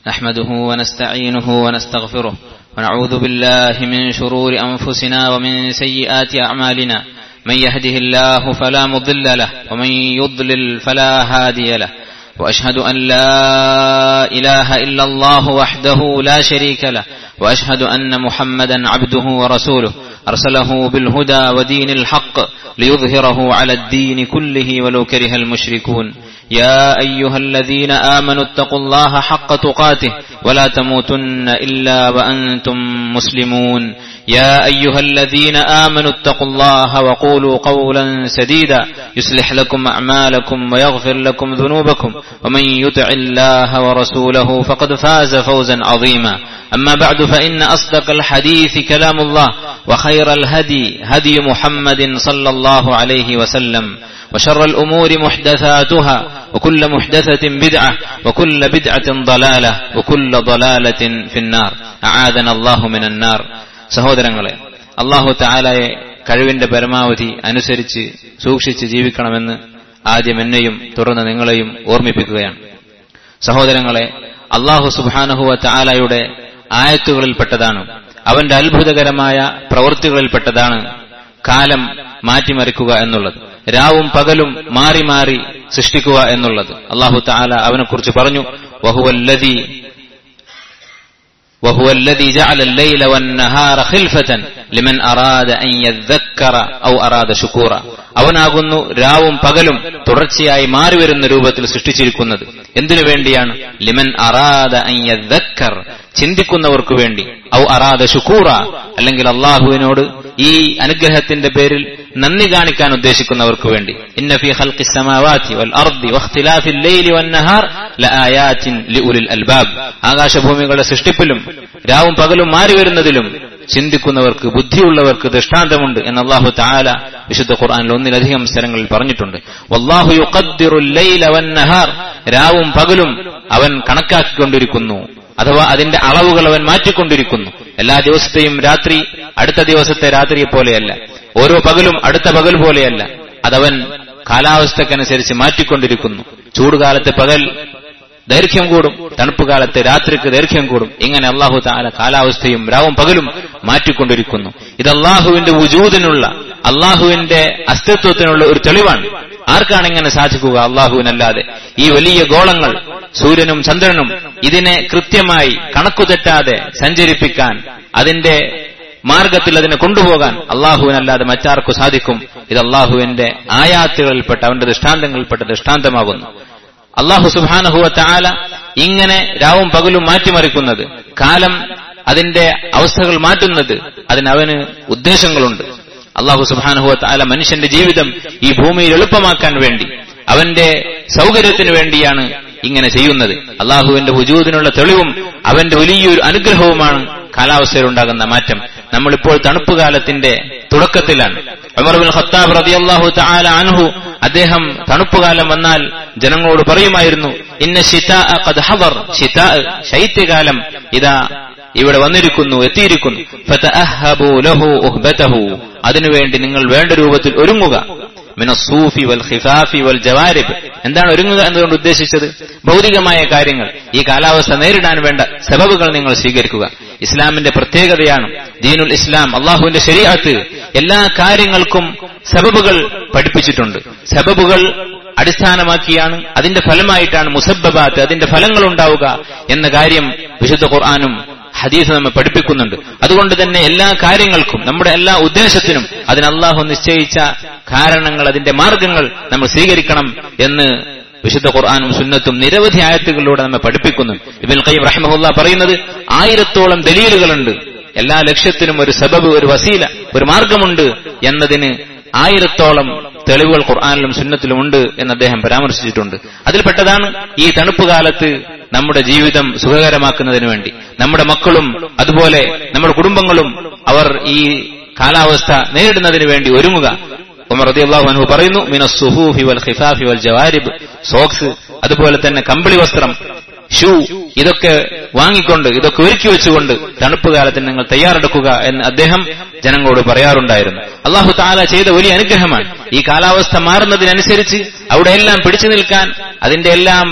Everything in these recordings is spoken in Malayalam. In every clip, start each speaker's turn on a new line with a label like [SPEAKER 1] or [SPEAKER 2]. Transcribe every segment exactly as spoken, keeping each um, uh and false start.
[SPEAKER 1] نحمده ونستعينه ونستغفره ونعوذ بالله من شرور أنفسنا ومن سيئات أعمالنا من يهده الله فلا مضل له ومن يضلل فلا هادي له وأشهد أن لا إله إلا الله وحده لا شريك له وأشهد أن محمدا عبده ورسوله أرسله بالهدى ودين الحق ليظهره على الدين كله ولو كره المشركون يا أيها الذين آمنوا اتقوا الله حق تقاته ولا تموتن إلا وأنتم مسلمون يا أيها الذين آمنوا اتقوا الله وقولوا قولا سديدا يصلح لكم أعمالكم ويغفر لكم ذنوبكم ومن يطع الله ورسوله فقد فاز فوزا عظيما أما بعد فإن أصدق الحديث كلام الله وخير الهدي هدي محمد صلى الله عليه وسلم وشر الأمور محدثاتها وكل محدثة بدعة وكل بدعة ضلالة وكل ضلالة في النار أعاذنا الله من النار. സഹോദരങ്ങളെ, അല്ലാഹു തആലയെ കഴിവിന്റെ പരമാവധി അനുസരിച്ച് സൂക്ഷിച്ച് ജീവിക്കണമെന്ന് ആദ്യം എന്നെയും തുടർന്ന് നിങ്ങളെയും ഓർമ്മിപ്പിക്കുകയാണ്. സഹോദരങ്ങളെ, അല്ലാഹു സുബ്ഹാനഹു വ തആലയുടെ ആയത്തുകളിൽപ്പെട്ടതാണ്, അവന്റെ അത്ഭുതകരമായ പ്രവൃത്തികളിൽപ്പെട്ടതാണ് കാലം മാറ്റിമറിക്കുക എന്നുള്ളത്, രാവും പകലും മാറി മാറി സൃഷ്ടിക്കുക എന്നുള്ളത്. അല്ലാഹു തആല അവനെക്കുറിച്ച് പറഞ്ഞു, വഹുവല്ലദീ വഹുവല്ലദീ ജഅല അൽ-ലൈല വൻ-നഹാറ ഖിൽഫതൻ ലിമൻ അറാദ അൻ യദ്ദക്കറ ഔ അറാദ ശുകൂറ. അവനാകുന്നു രാവും പകലും തുടർച്ചയായി മാറി വരുന്ന രൂപത്തിൽ സൃഷ്ടിച്ചിരിക്കുന്നത്. എന്തിനു വേണ്ടിയാണ്? ലിമൻ അറാദ അൻ യദ്ദക്കർ, ചിന്തിക്കുന്നവർക്ക് വേണ്ടി, ഔ അറാദ ശുകൂറ, അല്ലെങ്കിൽ അല്ലാഹുവിനോട് ഈ അനുഗ്രഹത്തിന്റെ പേരിൽ നന്ദി കാണിക്കാൻ ഉദ്ദേശിക്കുന്നവർക്ക് വേണ്ടി. ഇന്ന ഫീ ഖൽഖിസ് സമാവാതി വൽ അർദി വഖ്തിലാഫിൽ ലൈലി വൻ നഹാർ ലആയാതിൻ ലിഉലിൽ അൽബാബ്. ആകാശഭൂമികളുടെ സൃഷ്ടിപ്പിലും രാവും പകലും മാറി വരുന്നതിലും ചിന്തിക്കുന്നവർക്ക്, ബുദ്ധിയുള്ളവർക്ക് ദൃഷ്ടാന്തമുണ്ട് എന്ന് അല്ലാഹു തആല വിശുദ്ധ ഖുർആനിൽ ഒന്നിലധികം സ്ഥലങ്ങളിൽ പറഞ്ഞിട്ടുണ്ട്. വല്ലാഹു യുഖദ്ദിറുൽ ലൈല വൻ നഹാർ, രാവും പകലും അവൻ കണക്കാക്കിക്കൊണ്ടിരിക്കുന്നു, അഥവാ അതിന്റെ അളവുകൾ അവൻ മാറ്റിക്കൊണ്ടിരിക്കുന്നു. എല്ലാ ദിവസത്തെയും രാത്രി അടുത്ത ദിവസത്തെ രാത്രിയെ പോലെയല്ല, ഓരോ പകലും അടുത്ത പകൽ പോലെയല്ല, അതവൻ കാലാവസ്ഥക്കനുസരിച്ച് മാറ്റിക്കൊണ്ടിരിക്കുന്നു. ചൂടുകാലത്തെ പകൽ ദൈർഘ്യം കൂടും, തണുപ്പ് കാലത്തെ രാത്രിക്ക് ദൈർഘ്യം കൂടും. ഇങ്ങനെ അല്ലാഹു തആല കാലാവസ്ഥയും രാവും പകലും മാറ്റിക്കൊണ്ടിരിക്കുന്നു. ഇത് അല്ലാഹുവിന്റെ വുജൂദിനുള്ള, അല്ലാഹുവിന്റെ അസ്തിത്വത്തിനുള്ള ഒരു തെളിവാണ്. ആർക്കാണ് ഇങ്ങനെ സാധിക്കുക? അല്ലാഹുവിനല്ലാതെ. ഈ വലിയ ഗോളങ്ങൾ, സൂര്യനും ചന്ദ്രനും, ഇതിനെ കൃത്യമായി കണക്കുതെറ്റാതെ സഞ്ചരിപ്പിക്കാൻ, അതിന്റെ മാർഗത്തിൽ അതിനെ കൊണ്ടുപോകാൻ അല്ലാഹുവിനല്ലാതെ മറ്റാർക്കു സാധിക്കും? ഇത് അല്ലാഹുവിന്റെ ആയാത്തുകളിൽപ്പെട്ട, അവന്റെ ദൃഷ്ടാന്തങ്ങളിൽപ്പെട്ട ദൃഷ്ടാന്തമാകുന്നു. അല്ലാഹു സുബ്ഹാനഹു വ തആല ഇങ്ങനെ രാവും പകലും മാറ്റിമറിക്കുന്നത്, കാലം അതിന്റെ അവസ്ഥകൾ മാറ്റുന്നത്, അതിനവന് ഉദ്ദേശങ്ങളുണ്ട്. അല്ലാഹു സുബ്ഹാനഹു വ തആല മനുഷ്യന്റെ ജീവിതം ഈ ഭൂമിയിൽ എളുപ്പമാക്കാൻ വേണ്ടി, അവന്റെ സൗകര്യത്തിന് വേണ്ടിയാണ് ഇങ്ങനെ ചെയ്യുന്നത്. അല്ലാഹുവിന്റെ വുജൂദിനുള്ള തെളിവും അവന്റെ വലിയൊരു അനുഗ്രഹവുമാണ് കാലാവസ്ഥയിലുണ്ടാകുന്ന മാറ്റം. നമ്മളിപ്പോൾ തണുപ്പ് കാലത്തിന്റെ തുടക്കത്തിലാണ്. ഉമർ ഇബ്നുൽ ഖത്താബ് റളിയല്ലാഹു തആല അൻഹു, അദ്ദേഹം തണുപ്പുകാലം വന്നാൽ ജനങ്ങളോട് പറയുമായിരുന്നു, ഇന്ന ശിതാഅ ഖദ് ഹദർ, ശിതാ ശൈത്യകാലം ഇതാ ഇവിടെ വന്നിരിക്കുന്നു, എത്തിയിരിക്കുന്നു. ഫതഅഹബു ലഹു ഉഹ്ബതഹു, അതിനുവേണ്ടി നിങ്ങൾ വേണ്ട രൂപത്തിൽ ഒരുങ്ങുക. മിനസ്സൂഫി വൽ ഖിഫാഫി വൽ ജവാരിബ്. എന്താണ് ഒരുങ്ങുക എന്നതുകൊണ്ട് ഉദ്ദേശിച്ചത്? ഭൗതികമായ കാര്യങ്ങൾ, ഈ കാലാവസ്ഥ നേരിടാൻ വേണ്ട സബബുകൾ നിങ്ങൾ സ്വീകരിക്കുക. ഇസ്ലാമിന്റെ പ്രത്യേകതയാണ് ദീനുൽ ഇസ്ലാം, അള്ളാഹുവിന്റെ ശരീഅത്ത് എല്ലാ കാര്യങ്ങൾക്കും സബബുകൾ പഠിപ്പിച്ചിട്ടുണ്ട്. സബബുകൾ അടിസ്ഥാനമാക്കിയാണ്, അതിന്റെ ഫലമായിട്ടാണ് മുസബ്ബബാത്ത്, അതിന്റെ ഫലങ്ങൾ ഉണ്ടാവുക എന്ന കാര്യം വിശുദ്ധ ഖുർആനും ഹദീസ് നമ്മെ പഠിപ്പിക്കുന്നുണ്ട്. അതുകൊണ്ട് തന്നെ എല്ലാ കാര്യങ്ങൾക്കും, നമ്മുടെ എല്ലാ ഉദ്ദേശത്തിനും അതിന് അല്ലാഹു നിശ്ചയിച്ച കാരണങ്ങൾ, അതിന്റെ മാർഗങ്ങൾ നമ്മൾ സ്വീകരിക്കണം എന്ന് വിശുദ്ധ ഖുർആനും സുന്നത്തും നിരവധി ആയത്തുകളിലൂടെ നമ്മെ പഠിപ്പിക്കുന്നു. ഇബ്നുൽ ഖയ്യിം റഹിമഹുല്ലാഹ് പറയുന്നത്, ആയിരത്തോളം ദലീലുകളുണ്ട്, എല്ലാ ലക്ഷ്യത്തിനും ഒരു സബബ്, ഒരു വസീല, ഒരു മാർഗമുണ്ട് എന്നതിന് ആയിരത്തോളം തെളിവുകൾ ഖുർആനിലും സുന്നത്തിലും ഉണ്ട് എന്ന് അദ്ദേഹം പരാമർശിച്ചിട്ടുണ്ട്. അതിൽപ്പെട്ടതാണ് ഈ തണുപ്പ് കാലത്ത് നമ്മുടെ ജീവിതം സുഖകരമാക്കുന്നതിന് വേണ്ടി നമ്മുടെ മക്കളും അതുപോലെ നമ്മുടെ കുടുംബങ്ങളും അവർ ഈ കാലാവസ്ഥ നേരിടുന്നതിന് വേണ്ടി ഒരുങ്ങുക. ഉമർ റളിയല്ലാഹു അൻഹു പറയുന്നു, മിനസ് സുഹൂഫി വൽ ഖിഫാഫി വൽ ജവാരിബ്, സോക്സ്, അതുപോലെ തന്നെ കമ്പിളി വസ്ത്രം, ഷൂ, ഇതൊക്കെ വാങ്ങിക്കൊണ്ട്, ഇതൊക്കെ ഒരുക്കി വെച്ചുകൊണ്ട് തണുപ്പ് കാലത്തിന് നിങ്ങൾ തയ്യാറെടുക്കുക എന്ന് അദ്ദേഹം ജനങ്ങളോട് പറയാറുണ്ടായിരുന്നു. അല്ലാഹു തആല ചെയ്ത വലിയ അനുഗ്രഹമാണ്. ഈ കാലാവസ്ഥ മാറുന്നതിനനുസരിച്ച് അവിടെയെല്ലാം പിടിച്ചു നിൽക്കാൻ, അതിന്റെ എല്ലാം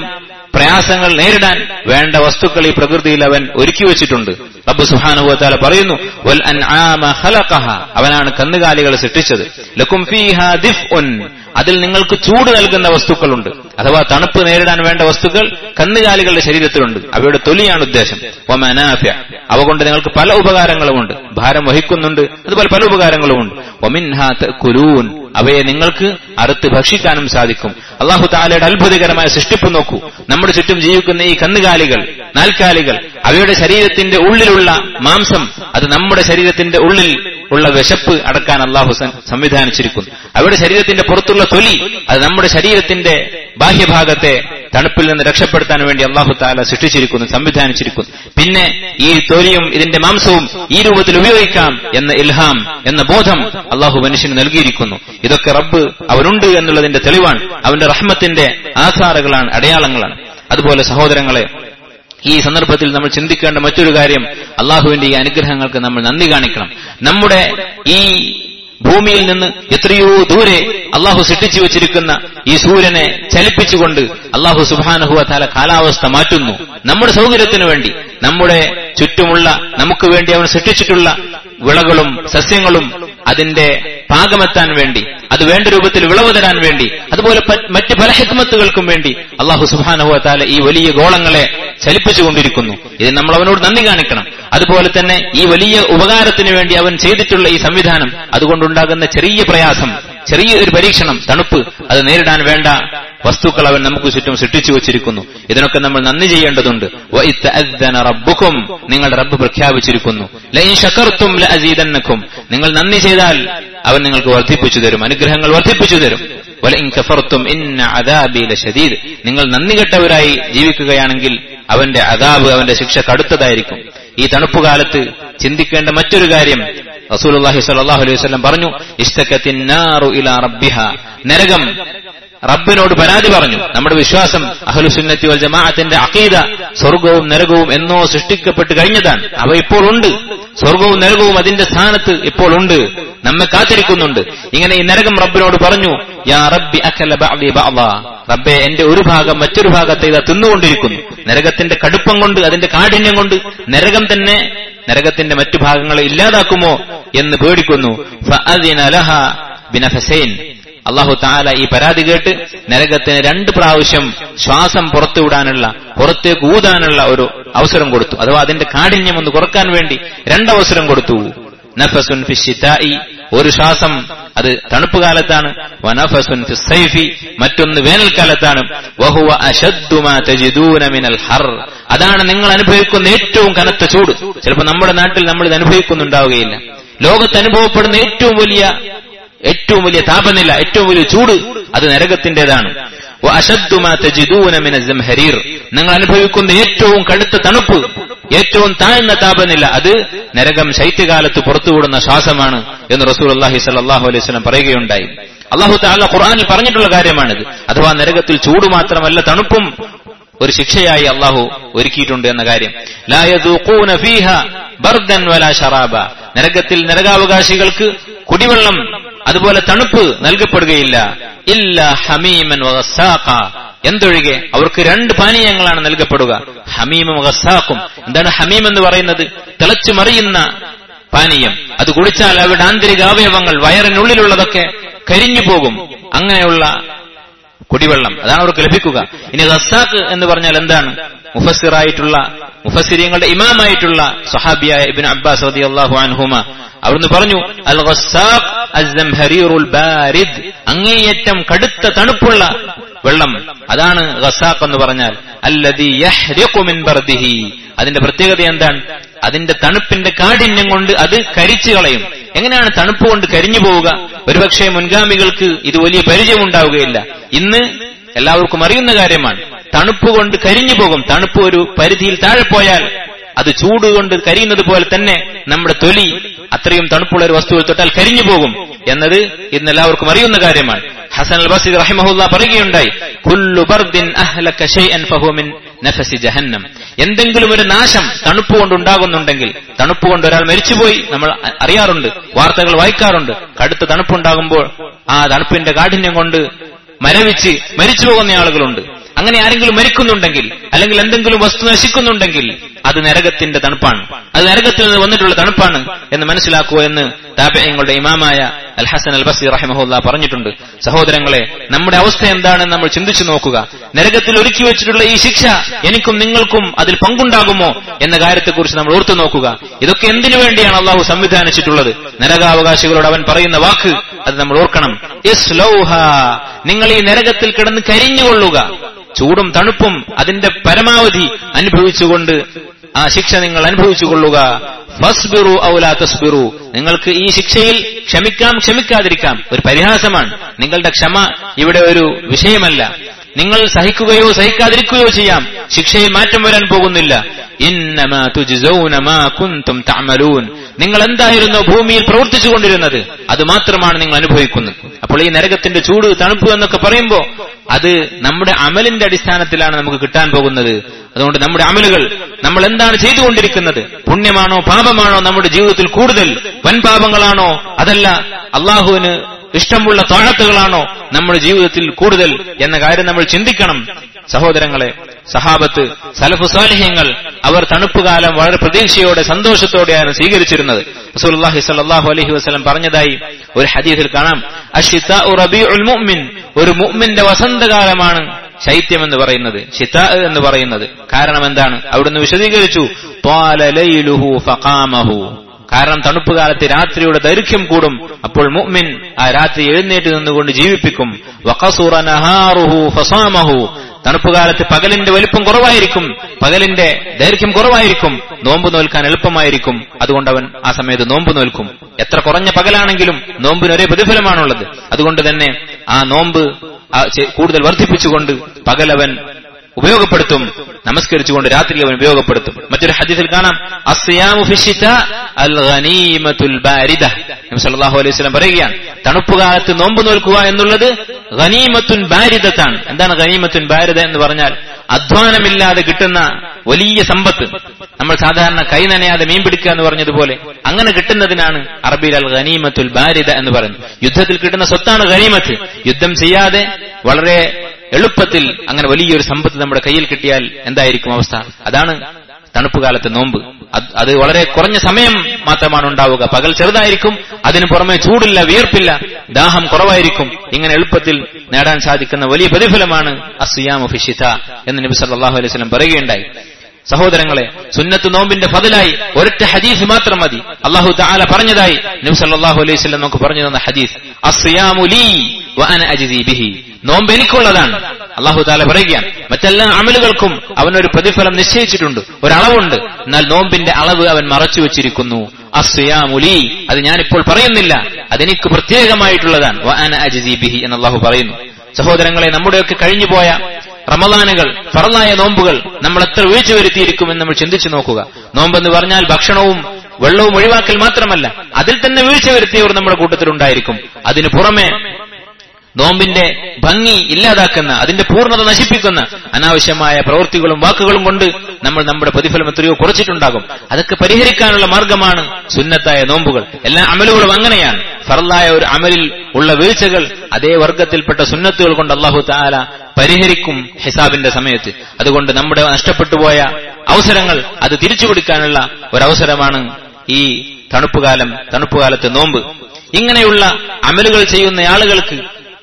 [SPEAKER 1] പ്രയാസങ്ങൾ നേരിടാൻ വേണ്ട വസ്തുക്കൾ ഈ പ്രകൃതിയിൽ അവൻ ഒരുക്കി വെച്ചിട്ടുണ്ട്. റബ്ബ് സുബ്ഹാനഹു വ തആല പറയുന്നു, വൽ അൻആമ ഖലഖഹ, അവനാണ് കന്നുകാലികളെ സൃഷ്ടിച്ചത്. ലക്കും ഫീഹാ ദിഫ്ഉൻ, അതിൽ നിങ്ങൾക്ക് ചൂട് നൽകുന്ന വസ്തുക്കളുണ്ട്. അഥവാ തണുപ്പ് നേരിടാൻ വേണ്ട വസ്തുക്കൾ കന്നുകാലികളുടെ ശരീരത്തിലുണ്ട്. അവയുടെ തൊലിയാണ് ഉദ്ദേശം. വമനാഫിഅ, അവ കൊണ്ട് നിങ്ങൾക്ക് പല ഉപകാരങ്ങളുമുണ്ട്. ഭാരം വഹിക്കുന്നുണ്ട്, അതുപോലെ പല ഉപകാരങ്ങളുമുണ്ട്. വമിൻഹാ തഅകുലൂൻ, അവയെ നിങ്ങൾക്ക് അറുത്ത് ഭക്ഷിക്കാനും സാധിക്കും. അല്ലാഹു തആലയുടെ അത്ഭുതകരമായ സൃഷ്ടിപ്പ് നോക്കൂ. നമ്മുടെ ചുറ്റും ജീവിക്കുന്ന ഈ കന്നുകാലികൾ, നാൽക്കാലികൾ, അവയുടെ ശരീരത്തിന്റെ ഉള്ളിലുള്ള മാംസം അത് നമ്മുടെ ശരീരത്തിന്റെ ഉള്ളിൽ ഉള്ള വിശപ്പ് അടക്കാൻ അല്ലാഹു സംവിധാനിച്ചിരിക്കുന്നു. അവയുടെ ശരീരത്തിന്റെ പുറത്തുള്ള തൊലി അത് നമ്മുടെ ശരീരത്തിന്റെ ബാഹ്യഭാഗത്തെ തണുപ്പിൽ നിന്ന് രക്ഷപ്പെടുത്താൻ വേണ്ടി അല്ലാഹു തആല സൃഷ്ടിച്ചിരിക്കുന്നു, സംവിധാനിച്ചിരിക്കുന്നു. പിന്നെ ഈ തൊലിയും ഇതിന്റെ മാംസവും ഈ രൂപത്തിൽ ഉപയോഗിക്കാം എന്ന ഇൽഹാം, എന്ന ബോധം അല്ലാഹു മനുഷ്യന് നൽകിയിരിക്കുന്നു. ഇതൊക്കെ റബ്ബ് അവനുണ്ട് എന്നുള്ളതിന്റെ തെളിവാണ്. അവന്റെ റഹ്മത്തിന്റെ ആധാറുകളാണ്, അടയാളങ്ങളാണ്. അതുപോലെ സഹോദരങ്ങളെ, ഈ സന്ദർഭത്തിൽ നമ്മൾ ചിന്തിക്കേണ്ട മറ്റൊരു കാര്യം, അള്ളാഹുവിന്റെ ഈ അനുഗ്രഹങ്ങൾക്ക് നമ്മൾ നന്ദി കാണിക്കണം. നമ്മുടെ ഈ ഭൂമിയിൽ നിന്ന് എത്രയോ ദൂരെ അള്ളാഹു സൃഷ്ടിച്ചു വെച്ചിരിക്കുന്ന ഈ സൂര്യനെ ചലിപ്പിച്ചുകൊണ്ട് അള്ളാഹു സുബ്ഹാനഹു വ തആല കാലാവസ്ഥ മാറ്റുന്നു. നമ്മുടെ സൗകര്യത്തിനു വേണ്ടി, നമ്മുടെ ചുറ്റുമുള്ള നമുക്ക് വേണ്ടി അവൻ സൃഷ്ടിച്ചിട്ടുള്ള വിളകളും സസ്യങ്ങളും അതിന്റെ പാകമെത്താൻ വേണ്ടി, അത് വേണ്ട രൂപത്തിൽ വിളവ് തരാൻ വേണ്ടി, അതുപോലെ മറ്റ് പല ഹിക്മത്തുകൾക്കും വേണ്ടി അല്ലാഹു സുബ്ഹാനഹു വ തആല ഈ വലിയ ഗോളങ്ങളെ ചലിപ്പിച്ചുകൊണ്ടിരിക്കുന്നു. ഇത് നമ്മൾ അവനോട് നന്ദി കാണിക്കണം. അതുപോലെ തന്നെ ഈ വലിയ ഉപകാരത്തിന് വേണ്ടി അവൻ ചെയ്തിട്ടുള്ള ഈ സംവിധാനം, അതുകൊണ്ടുണ്ടാകുന്ന ചെറിയ പ്രയാസം, ചെറിയ ഒരു പരീക്ഷണം, തണുപ്പ്, അത് നേരിടാൻ വേണ്ട വസ്തുക്കൾ അവൻ നമുക്ക് ചുറ്റും സൃഷ്ടിച്ചു വച്ചിരിക്കുന്നു. ഇതിനൊക്കെ നമ്മൾ നന്ദി ചെയ്യേണ്ടതുണ്ട്. വഇദ് തഅദ്ദന റബ്ബുക്കും, നിങ്ങളുടെ റബ്ബ് പ്രഖ്യാപിച്ചിരിക്കുന്നു, ലഇൻ ശകർതും ലഅസീദന്നകും, നിങ്ങൾ നന്ദി ചെയ്താൽ അവൻ നിങ്ങൾക്ക് വർദ്ധിപ്പിച്ചു തരും, അനുഗ്രഹങ്ങൾ വർദ്ധിപ്പിച്ചു തരും. വലഇൻ കഫർതും ഇന്ന അദാബി ലശദീദ്, നിങ്ങൾ നന്ദി കെട്ടവരായി ജീവിക്കുകയാണെങ്കിൽ അവന്റെ അദാബ്, അവന്റെ ശിക്ഷ കടുത്തതായിരിക്കും. ഈ തണുപ്പുകാലത്ത് ചിന്തിക്കേണ്ട മറ്റൊരു കാര്യം, റസൂലുള്ളാഹി സ്വല്ലല്ലാഹു അലൈഹി വസല്ലം പറഞ്ഞു, ഇസ്തകത്തിൻ നാറു ഇലാ റബ്ബിഹാ, നരകം റബ്ബിനോട് പരാതി പറഞ്ഞു. നമ്മുടെ വിശ്വാസം, അഹ്ലുസുന്നത്തി വൽ ജമാഅത്തിന്റെ അഖീദ, സ്വർഗവും നരകവും എന്നോ സൃഷ്ടിക്കപ്പെട്ട് കഴിഞ്ഞതാണ്. അവ ഇപ്പോൾ ഉണ്ട്. സ്വർഗവും നരകവും അതിന്റെ സ്ഥാനത്ത് ഇപ്പോൾ ഉണ്ട്, നമ്മെ കാത്തിരിക്കുന്നുണ്ട്. ഇങ്ങനെ ഈ നരകം റബ്ബിനോട് പറഞ്ഞു, യാ റബ്ബി അകല ബഅദി ബഅദാ, റബ്ബേ എന്റെ ഒരു ഭാഗം മറ്റൊരു ഭാഗത്തെ ഇതാ തിന്നുകൊണ്ടിരിക്കുന്നു. നരകത്തിന്റെ കടുപ്പം കൊണ്ട്, അതിന്റെ കാഠിന്യം കൊണ്ട് നരകം തന്നെ നരകത്തിന്റെ മറ്റു ഭാഗങ്ങളെ ഇല്ലാതാക്കുമോ എന്ന് പേടിക്കുന്നു. ഫഅദിന ലഹാ ബിനഫസൈൻ, അല്ലാഹു തആല ഈ പരാതി കേട്ട് നരകത്തിന് രണ്ട് പ്രാവശ്യം ശ്വാസം പുറത്തുവിടാനുള്ള, പുറത്തേക്ക് ഊതാനുള്ള ഒരു അവസരം കൊടുത്തു. അഥവാ അതിന്റെ കാഠിന്യം ഒന്ന് കുറക്കാൻ വേണ്ടി രണ്ടവസരം കൊടുത്തു. നഫസുൻ ഫിശ്ശിതാഇ, ഒരു ശ്വാസം അത് തണുപ്പ് കാലത്താണ്. വനഫസുൻ ഫിസ്സൈഫി, മറ്റൊന്ന് വേനൽക്കാലത്താണ്. വഹുവ അശദ്ദു മാ തജിദൂന മിനൽ ഹർ, അതാണ് നിങ്ങൾ അനുഭവിക്കുന്ന ഏറ്റവും കനത്ത ചൂട്. ചിലപ്പോൾ നമ്മുടെ നാട്ടിൽ നമ്മൾ ഇത് അനുഭവിക്കുന്നുണ്ടാവുകയില്ല. ലോകത്ത് അനുഭവപ്പെടുന്ന ഏറ്റവും വലിയ ഏറ്റവും വലിയ താപനില, ഏറ്റവും വലിയ ചൂട് അത് നരകത്തിന്റേതാണ്. വഅശദ്ദു മാ തജിദൂന മിനൽ സംഹരീർ, നിങ്ങൾ അനുഭവിക്കുന്ന ഏറ്റവും കടുത്ത തണുപ്പ്, ഏറ്റവും താഴ്ന്ന താപനില അത് നരകം ശൈത്യകാലത്ത് പുറത്തുവിടുന്ന ശ്വാസമാണ് എന്ന് റസൂലുള്ളാഹി സ്വല്ലല്ലാഹു അലൈഹി വസല്ലം പറയുകയുണ്ടായി. അല്ലാഹു തആല ഖുർആനിൽ പറഞ്ഞിട്ടുള്ള കാര്യമാണിത്. അഥവാ നരകത്തിൽ ചൂട് മാത്രമല്ല, തണുപ്പും ഒരു ശിക്ഷയായി അല്ലാഹു ഒരുക്കിയിട്ടുണ്ട് എന്ന കാര്യം. ലാ യദൂഖൂന ഫീഹാ ബർദൻ വലാ ശറാബ, നരകത്തിൽ നരകാവകാശികൾക്ക് കുടിവെള്ളം അതുപോലെ തണുപ്പ് നൽകപ്പെടുകയില്ല. ഇല്ല ഹമീമൻ വഗസ്സാഖ, എന്തൊഴികെ അവർക്ക് രണ്ട് പാനീയങ്ങളാണ് നൽകപ്പെടുക, ഹമീമും ഗസ്സാഖും. എന്താണ് ഹമീം എന്ന് പറയുന്നത്? തിളച്ചു മറിയുന്ന പാനീയം. അത് കുടിച്ചാൽ അവരുടെ ആന്തരിക അവയവങ്ങൾ, വയറിനുള്ളിലുള്ളതൊക്കെ കരിഞ്ഞു പോകും. അങ്ങനെയുള്ള കുടിവെള്ളം അതാണ് അവർക്ക് ലഭിക്കുക. ഇനി ഗസ്സാഖ് എന്ന് പറഞ്ഞാൽ എന്താണ്? മുഫസ്സിറായിട്ടുള്ള, മുഫസ്സിരീങ്ങളുടെ ഇമാമായിട്ടുള്ള സഹാബിയായ ഇബ്നു അബ്ബാസ് റളിയല്ലാഹു അൻഹുമ അവിടുന്ന് പറഞ്ഞു, അൽ ഗസ്സാഖ് അസ്സംഹരീറുൽ ബാരിദ്, അങ്ങേയറ്റം കടുത്ത തണുപ്പുള്ള വെള്ളം, അതാണ് ഗസ്സാഖ് എന്ന് പറഞ്ഞാൽ. അല്ലദീ യഹ്രിഖു മിൻ ബർദിഹി, അതിന്റെ പ്രത്യേകത എന്താണ്? അതിന്റെ തണുപ്പിന്റെ കാഠിന്യം കൊണ്ട് അത് കരിച്ചു കളയും. എങ്ങനെയാണ് തണുപ്പ് കൊണ്ട് കരിഞ്ഞു പോവുക? ഒരുപക്ഷെ മുൻഗാമികൾക്ക് ഇത് വലിയ പരിചയമുണ്ടാവുകയില്ല. ഇന്ന് എല്ലാവർക്കും അറിയുന്ന കാര്യമാണ്. തണുപ്പ് കൊണ്ട് കരിഞ്ഞു പോകും. തണുപ്പ് ഒരു പരിധിയിൽ താഴെ പോയാൽ അത് ചൂട് കൊണ്ട് കരിയുന്നത് പോലെ തന്നെ നമ്മുടെ തൊലി അത്രയും തണുപ്പുള്ള ഒരു വസ്തുവിൽ തൊട്ടാൽ കരിഞ്ഞു പോകും എന്നത് ഇന്ന് എല്ലാവർക്കും അറിയുന്ന കാര്യമാണ്. ഹസൻ അൽ ബസ്രി റഹിമഹുല്ലാ പറയുകയുണ്ടായി, കുല്ലു ബർദിൻ അഹ്ലക ശൈഅൻ ഫഹുവ മിൻ നഫസി ജഹന്നം, എന്തെങ്കിലും ഒരു നാശം തണുപ്പ് കൊണ്ടുണ്ടാകുന്നുണ്ടെങ്കിൽ, തണുപ്പ് കൊണ്ട് ഒരാൾ മരിച്ചുപോയി, നമ്മൾ അറിയാറുണ്ട്, വാർത്തകൾ വായിക്കാറുണ്ട്. കടുത്ത തണുപ്പുണ്ടാകുമ്പോൾ ആ തണുപ്പിന്റെ കാഠിന്യം കൊണ്ട് മരവിച്ച് മരിച്ചു പോകുന്ന ആളുകളുണ്ട്. അങ്ങനെ ആരെങ്കിലും മരിക്കുന്നുണ്ടെങ്കിൽ അല്ലെങ്കിൽ എന്തെങ്കിലും വസ്തു നശിക്കുന്നുണ്ടെങ്കിൽ അത് നരകത്തിന്റെ തണുപ്പാണ്, അത് നരകത്തിൽ നിന്ന് വന്നിട്ടുള്ള തണുപ്പാണ് എന്ന് മനസ്സിലാക്കുക എന്ന് താബിഈങ്ങളുടെ ഇമാമായ അൽ ഹസൻ അൽ ബസ്രി റഹിമഹുല്ലാഹ് പറഞ്ഞിട്ടുണ്ട്. സഹോദരങ്ങളെ, നമ്മുടെ അവസ്ഥ എന്താണെന്ന് നമ്മൾ ചിന്തിച്ചു നോക്കുക. നരകത്തിൽ ഒരുക്കി വെച്ചിട്ടുള്ള ഈ ശിക്ഷ എനിക്കും നിങ്ങൾക്കും അതിൽ പങ്കുണ്ടാകുമോ എന്ന കാര്യത്തെക്കുറിച്ച് നമ്മൾ ഓർത്തു നോക്കുക. ഇതൊക്കെ എന്തിനു വേണ്ടിയാണ് അള്ളാഹു സംവിധാനിച്ചിട്ടുള്ളത്? നരകാവകാശികളോട് അവൻ പറയുന്ന വാക്ക് അത് നമ്മൾ ഓർക്കണം. ഇസ്ലൗഹാ, നിങ്ങൾ ഈ നരകത്തിൽ കിടന്ന് കരിഞ്ഞുകൊള്ളുക. ചൂടും തണുപ്പും അതിന്റെ പരമാവധി അനുഭവിച്ചുകൊണ്ട് ആ ശിക്ഷ നിങ്ങൾ അനുഭവിച്ചുകൊള്ളുക. ഫസ്ബിറു ഔ ലാ തസ്ബിറു, നിങ്ങൾക്ക് ഈ ശിക്ഷയിൽ ക്ഷമിക്കാം ക്ഷമിക്കാതിരിക്കാം, ഒരു പരിഹാസമാണ്. നിങ്ങളുടെ ക്ഷമ ഇവിടെ ഒരു വിഷയമല്ല. നിങ്ങൾ സഹിക്കുകയോ സഹിക്കാതിരിക്കുകയോ ചെയ്യാം, ശിക്ഷയിൽ മാറ്റം വരാൻ പോകുന്നില്ല. ഇന്നമാ തുജ്സൗന മാ കുൻതും തഅമലൂൻ, നിങ്ങൾ എന്തായിരുന്നോ ഭൂമിയിൽ പ്രവർത്തിച്ചുകൊണ്ടിരുന്നത് അത് മാത്രമാണ് നിങ്ങൾ അനുഭവിക്കുന്നത്. അപ്പോൾ ഈ നരകത്തിന്റെ ചൂട് തണുപ്പ് എന്നൊക്കെ പറയുമ്പോൾ അത് നമ്മുടെ അമലിന്റെ അടിസ്ഥാനത്തിലാണ് നമുക്ക് കിട്ടാൻ പോകുന്നത്. അതുകൊണ്ട് നമ്മുടെ അമലുകൾ, നമ്മൾ എന്താണ് ചെയ്തുകൊണ്ടിരിക്കുന്നത്, പുണ്യമാണോ പാപമാണോ നമ്മുടെ ജീവിതത്തിൽ കൂടുതൽ, വൻപാപങ്ങളാണോ അതല്ല അള്ളാഹുവിന് ഇഷ്ടമുള്ള ത്വാഅത്തുകളാണോ നമ്മുടെ ജീവിതത്തിൽ കൂടുതൽ എന്ന കാര്യം നമ്മൾ ചിന്തിക്കണം. സഹോദരങ്ങളെ, സഹാബത്ത്, സലഫു സാലിഹ്യങ്ങൾ അവർ തണുപ്പുകാലം വളരെ പ്രതീക്ഷയോടെ സന്തോഷത്തോടെയാണ് സ്വീകരിച്ചിരുന്നത്. റസൂലുള്ളാഹി സ്വല്ലല്ലാഹു അലൈഹി വസല്ലം പറഞ്ഞതായി ഒരു ഹദീസിൽ കാണാം, അശ്ശിതാഉ റബീഉൽ മുഅ്മിൻ, ഒരു മുഅ്മിന്റെ വസന്തകാലമാണ് ശൈത്യം എന്ന് പറയുന്നത്, ശിതാ എന്ന് പറയുന്നത്. കാരണം എന്താണ്? അവിടുന്ന് വിശദീകരിച്ചു, ത്വാല ലൈലുഹു ഫഖാമഹു, കാരണം തണുപ്പുകാലത്ത് രാത്രിയുടെ ദൈർഘ്യം കൂടും, അപ്പോൾ മുഅ്മിൻ ആ രാത്രി എഴുന്നേറ്റ് നിന്നുകൊണ്ട് ജീവിപ്പിക്കും. വഖസുറ നഹാറുഹു ഫസാമഹു, തണുപ്പുകാലത്ത് പകലിന്റെ വലിപ്പം കുറവായിരിക്കും, പകലിന്റെ ദൈർഘ്യം കുറവായിരിക്കും, നോമ്പ് നോൽക്കാൻ എളുപ്പമായിരിക്കും. അതുകൊണ്ട് അവൻ ആ സമയത്ത് നോമ്പ് നോൽക്കും. എത്ര കുറഞ്ഞ പകലാണെങ്കിലും നോമ്പിന് ഒരേ പ്രതിഫലമാണുള്ളത്. അതുകൊണ്ട് തന്നെ ആ നോമ്പ് കൂടുതൽ വർദ്ധിപ്പിച്ചുകൊണ്ട് പകലവൻ ഉപയോഗപ്പെടുത്തും, നമസ്കരിച്ചുകൊണ്ട് രാത്രി അവൻ ഉപയോഗപ്പെടുത്തും. മറ്റൊരു ഹദീസിൽ കാണാം, അസ്സിയാമു ഫിശ്ശിതാ അൽ ഗനീമത്തുൽ ബാരിദ, നബി സല്ലല്ലാഹു അലൈഹി വസല്ലം പറയുകയാണ്, തണുപ്പുകാലത്ത് നോമ്പ് നോൽക്കുക എന്നുള്ളത് ഗനീമത്തുൻ ബാരിദത്താണ്. എന്താണ് ഗനീമത്തുൻ ബാരിദ എന്ന് പറഞ്ഞാൽ? അധ്വാനമില്ലാതെ കിട്ടുന്ന വലിയ സമ്പത്ത്. നമ്മൾ സാധാരണ കൈ നനയാതെ മീൻ പിടിക്കുക എന്ന് പറഞ്ഞതുപോലെ അങ്ങനെ കിട്ടുന്നതിനാണ് അറബിയിൽ അൽ ഗനീമത്തുൽ ബാരിദ എന്ന് പറയുന്നത്. യുദ്ധത്തിൽ കിട്ടുന്ന സ്വത്താണ് ഗനീമത്ത്. യുദ്ധം ചെയ്യാതെ വളരെ എളുപ്പത്തിൽ അങ്ങനെ വലിയൊരു സമ്പത്ത് നമ്മുടെ കയ്യിൽ കിട്ടിയാൽ എന്തായിരിക്കും അവസ്ഥ? അതാണ് തണുപ്പുകാലത്തെ നോമ്പ്. അത് വളരെ കുറഞ്ഞ സമയം മാത്രമാണ് ഉണ്ടാവുക. പകൽ ചെറുതായിരിക്കും, അതിനു പുറമെ ചൂടില്ല, വിയർപ്പില്ല, ദാഹം കുറവായിരിക്കും. ഇങ്ങനെ എളുപ്പത്തിൽ നേടാൻ സാധിക്കുന്ന വലിയ പ്രതിഫലമാണ് അസ്സിയാമു ഫിശ്ശിതാ എന്ന് നബി സല്ലല്ലാഹു അലൈഹി വസല്ലം പറയുകയുണ്ടായി. സഹോദരങ്ങളെ, സുന്നത്ത് നോമ്പിന്റെ ഫضലായി ഒരൊറ്റ ഹദീസ് മാത്രം മതി. അല്ലാഹു തആല പറഞ്ഞതായി നബി സല്ലല്ലാഹു അലൈഹി വസല്ലം നമുക്ക് പറഞ്ഞു തന്ന ഹദീസ്, അസ്സിയാമു ലീ വ അന അജ്സി ബിഹി, നോമ്പ് എനിക്കുള്ളതാണ്. അല്ലാഹു തആല പറയുകയാണ്, മറ്റെല്ലാ അമലുകൾക്കും അവനൊരു പ്രതിഫലം നിശ്ചയിച്ചിട്ടുണ്ട്, ഒരളവുണ്ട്. എന്നാൽ നോമ്പിന്റെ അളവ് അവൻ മറച്ചു വെച്ചിരിക്കുന്നു. അസ്സിയാമു ലീ, അത് ഞാനിപ്പോൾ പറയുന്നില്ല, അതെനിക്ക് പ്രത്യേകമായിട്ടുള്ളതാണ്. വ അന അജ്സി ബിഹി എന്ന് അല്ലാഹു പറയുന്നു. സഹോദരങ്ങളെ, നമ്മുടെയൊക്കെ കഴിഞ്ഞുപോയ റമളാനുകൾ, ഫർളായ നോമ്പുകൾ നമ്മൾ എത്ര വീഴ്ച വരുത്തിയിരിക്കുമെന്ന് നമ്മൾ ചിന്തിച്ചു നോക്കുക. നോമ്പെന്ന് പറഞ്ഞാൽ ഭക്ഷണവും വെള്ളവും ഒഴിവാക്കൽ മാത്രമല്ല, അതിൽ തന്നെ വീഴ്ച വരുത്തിയവർ നമ്മുടെ കൂട്ടത്തിലുണ്ടായിരിക്കും. അതിനു പുറമെ നോമ്പിന്റെ ഭംഗി ഇല്ലാതാക്കുന്ന, അതിന്റെ പൂർണ്ണത നശിപ്പിക്കുന്ന അനാവശ്യമായ പ്രവൃത്തികളും വാക്കുകളും കൊണ്ട് നമ്മൾ നമ്മുടെ പ്രതിഫലം എത്രയോ കുറച്ചിട്ടുണ്ടാകും. അതൊക്കെ പരിഹരിക്കാനുള്ള മാർഗമാണ് സുന്നത്തായ നോമ്പുകൾ. എല്ലാ അമലുകളും അങ്ങനെയാണ്. ഫർളായ ഒരു അമലിൽ ഉള്ള വീഴ്ചകൾ അതേ വർഗത്തിൽപ്പെട്ട സുന്നത്തുകൾ കൊണ്ട് അല്ലാഹു തആല പരിഹരിക്കും ഹിസാബിന്റെ സമയത്ത്. അതുകൊണ്ട് നമ്മുടെ നഷ്ടപ്പെട്ടുപോയ അവസരങ്ങൾ അത് തിരിച്ചുപിടിക്കാനുള്ള ഒരവസരമാണ് ഈ തണുപ്പുകാലം, തണുപ്പുകാലത്തെ നോമ്പ്. ഇങ്ങനെയുള്ള അമലുകൾ ചെയ്യുന്ന ആളുകൾക്ക്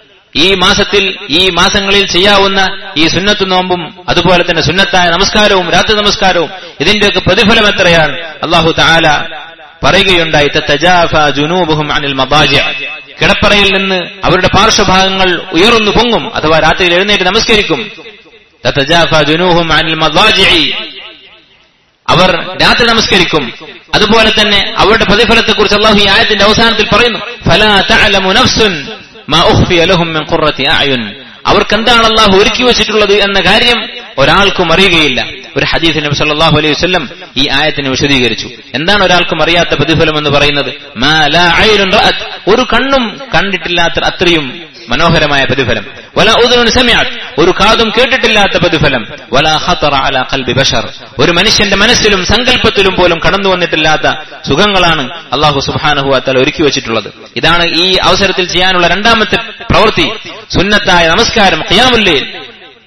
[SPEAKER 1] ഈ മാസത്തിൽ, ഈ മാസങ്ങളിൽ ചെയ്യാവുന്ന ഈ സുന്നത്ത് നോമ്പും അതുപോലെ തന്നെ സുന്നത്തായ നമസ്കാരവും രാത്രി നമസ്കാരവും ഇതിന്റെയൊക്കെ പ്രതിഫലം എത്രയാണ്? അല്ലാഹു തആല പറയുകയുണ്ടായി, തതജാഫാ ജുനൂബുഹും അനിൽ മദാജിഅ, കിടപ്പറയിൽ നിന്ന് അവരുടെ പാർശ്വഭാഗങ്ങൾ ഉയർന്നു പൊങ്ങും, അഥവാ രാത്രിയിൽ എഴുന്നേറ്റ് നമസ്കരിക്കും. തതജാഫാ ജുനൂബുഹും അനിൽ മദാജിഅ, അവർ രാത്രി നമസ്കരിക്കും. അതുപോലെ തന്നെ അവരുടെ പ്രതിഫലത്തെക്കുറിച്ച് അല്ലാഹു ഈ ആയത്തിന്റെ അവസാനത്തിൽ പറയുന്നു, ഫലാ തഅലമു നഫ്സുൻ മാ ഉഖ്ഫിയ ലഹും മിൻ ഖുർറത്തി അഅയുൻ, അവർക്ക് എന്താണ് അല്ലാഹു ഒരുക്കി വെച്ചിട്ടുള്ളത് എന്ന കാര്യം ഒരാൾക്കും അറിയുകയില്ല. ഒരു ഹദീസിൽ നബി സല്ലല്ലാഹു അലൈഹി വസല്ലം ഈ ആയത്തിനെ വിശദീകരിച്ചു. എന്താണ് ഒരാൾക്കും അറിയാത്ത പ്രതിഫലം എന്ന് പറയുന്നത്? മാ ലാ ഐനുൻ റഅത്, ഒരു കണ്ണും കണ്ടിട്ടില്ലാത്ത അത്രയും മനോഹരമായ പ്രതിഫലം. വലാ ഉദുനുൻ സമിഅത്, ഒരു കാതും കേട്ടിട്ടില്ലാത്ത പ്രതിഫലം. വലാ ഖതറ അലാ ഖൽബി ബശർ, ഒരു മനുഷ്യന്റെ മനസ്സിലും സങ്കല്പത്തിലും പോലും കടന്നു വന്നിട്ടില്ലാത്ത സുഖങ്ങളാണ് അല്ലാഹു സുബ്ഹാനഹു വ തആല ഒരുക്കി വെച്ചിട്ടുള്ളത്. ഇതാണ് ഈ അവസരത്തിൽ ചെയ്യാനുള്ള രണ്ടാമത്തെ പ്രവൃത്തി, സുന്നത്തായ നമസ്കാരം, ഖിയാമുൽ ലൈൽ.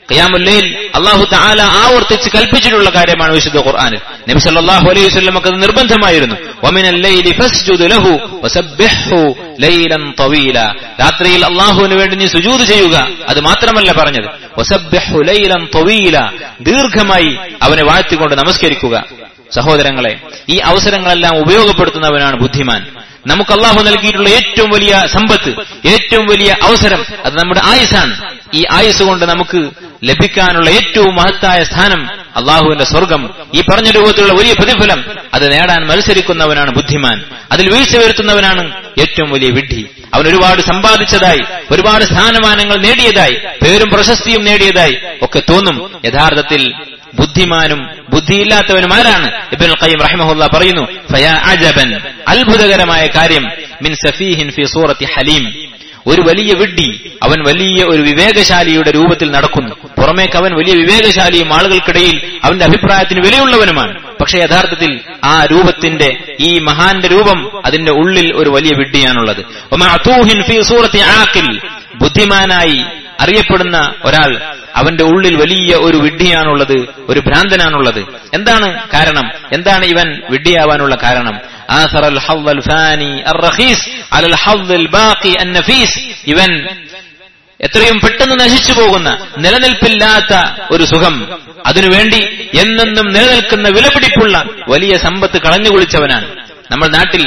[SPEAKER 1] ഖിയാമുൽ ലൈൽ അല്ലാഹു തആല ആവർത്തിച്ച് കൽപ്പിച്ചിട്ടുള്ള കാര്യമാണ് വിശുദ്ധ ഖുർആനിൽ. നബി സല്ലല്ലാഹു അലൈഹി വസല്ലമക്ക് അത് നിർബന്ധമായിരുന്നു. വമിനൽ ലൈലി ഫസ്ജുദ് ലഹു വസബ്ബിഹു ലൈലൻ തവീല. രാത്രിയിൽ അല്ലാഹുവിന് വേണ്ടി നീ സുജൂദ് ചെയ്യുക. അത് മാത്രമല്ല പറഞ്ഞത്, വസബ്ബിഹു ലൈലൻ തവീല, ദീർഘമായി അവനെ വാഴ്ത്തിക്കൊണ്ട് നമസ്കരിക്കുക. സഹോദരങ്ങളെ, ഈ അവസരങ്ങളെല്ലാം ഉപയോഗപ്പെടുത്തുന്നവനാണ് ബുദ്ധിമാൻ. നമുക്ക് അല്ലാഹു നൽകിയിട്ടുള്ള ഏറ്റവും വലിയ സമ്പത്ത്, ഏറ്റവും വലിയ അവസരം അത് നമ്മുടെ ആയുസ്സാണ്. ഈ ആയുസ് കൊണ്ട് നമുക്ക് ലഭിക്കാനുള്ള ഏറ്റവും മഹത്തായ സ്ഥാനം അല്ലാഹുവിന്റെ സ്വർഗം, ഈ പറഞ്ഞ രൂപത്തിലുള്ള വലിയ പ്രതിഫലം, അത് നേടാൻ മത്സരിക്കുന്നവനാണ് ബുദ്ധിമാൻ. അതിൽ വീഴ്ച വരുത്തുന്നവനാണ് ഏറ്റവും വലിയ വിഡ്ഢി. അവൻ ഒരുപാട് സമ്പാദിച്ചതായി, ഒരുപാട് സ്ഥാനമാനങ്ങൾ നേടിയതായി, പേരും പ്രശസ്തിയും നേടിയതായി ഒക്കെ തോന്നും. യഥാർത്ഥത്തിൽ ബുദ്ധിമാനും ബുദ്ധിയില്ലാത്തവനും ആരാണ്? ഇബ്നുൽ ഖയ്യിം റഹിമഹുല്ലാ പറയുന്നു, ഫയാ അജബൻ, അത്ഭുതകരമായ കാര്യം, മിൻ സഫീഹിൻ ഫീ സൂറത്തി ഹലീം, ഒരു വലിയ വിഡ്ഢി അവൻ വലിയ ഒരു വിവേകശാലിയുടെ രൂപത്തിൽ നടക്കുന്നു. പുറമേക്ക് അവൻ വലിയ വിവേകശാലിയും ആളുകൾക്കിടയിൽ അവന്റെ അഭിപ്രായത്തിന് വിലയുള്ളവനുമാണ്. പക്ഷെ യഥാർത്ഥത്തിൽ ആ രൂപത്തിന്റെ, ഈ മഹാന്റെ രൂപം, അതിന്റെ ഉള്ളിൽ ഒരു വലിയ വിഡ്ഢിയാണുള്ളത്. വമഅതൂഹിൻ ഫീ സൂറത്തി ആഖിൽ, ബുദ്ധിമാനായി അറിയപ്പെടുന്ന ഒരാൾ, അവന്റെ ഉള്ളിൽ വലിയ ഒരു വിഡ്ഢിയാണുള്ളത്, ഒരു ഭ്രാന്തനാണുള്ളത്. എന്താണ് കാരണം? എന്താണ് ഇവൻ വിഡ്ഢിയാവാനുള്ള കാരണം? ആസറൽ ഹദ്ദൽ ഫാനി അർറഖീസ് അലൽ ഹദ്ദിൽ ബാഖി അന്നഫീസ്, ഇവൻ എത്രയും പെട്ടെന്ന് നശിച്ചു പോകുന്ന, നിലനിൽപ്പില്ലാത്ത ഒരു സുഖം, അതിനുവേണ്ടി എന്നെന്നും നിലനിൽക്കുന്ന വിലപിടിപ്പുള്ള വലിയ സമ്പത്ത് കളഞ്ഞുകുളിച്ചവനാണ്. നമ്മൾ നാട്ടിൽ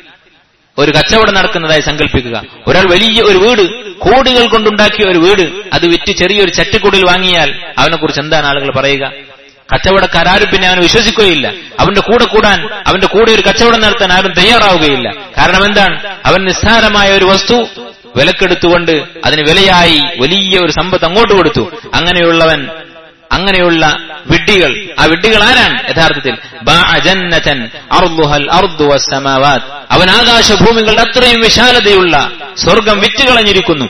[SPEAKER 1] ഒരു കച്ചവടം നടക്കുന്നതായി സങ്കല്പിക്കുക. ഒരാൾ വലിയ ഒരു വീട്, കോടികൾ കൊണ്ടുണ്ടാക്കിയ ഒരു വീട്, അത് വിറ്റ് ചെറിയൊരു ചട്ടിക്കുടിൽ വാങ്ങിയാൽ അവനെ കുറിച്ച് എന്താണ് ആളുകൾ പറയുക? കച്ചവടക്കാരും പിന്നെ അവനെ വിശ്വസിക്കുകയില്ല. അവന്റെ കൂടെ കൂടാൻ, അവന്റെ കൂടെ ഒരു കച്ചവടം നടത്താൻ ആരും തയ്യാറാവുകയില്ല. കാരണം എന്താണ്? അവൻ നിസ്സാരമായ ഒരു വസ്തു വിലക്കെടുത്തുകൊണ്ട് അതിന് വിലയായി വലിയ ഒരു സമ്പത്ത് അങ്ങോട്ട് കൊടുത്തു. അങ്ങനെയുള്ളവൻ, അങ്ങനെയുള്ള വിഡ്ഢികൾ, ആ വിഡ്ഢികൾ ആരാണ് യഥാർത്ഥത്തിൽ? അവൻ ആകാശഭൂമികളുടെ അത്രയും വിശാലതയുള്ള സ്വർഗം വിറ്റുകളഞ്ഞിരിക്കുന്നു.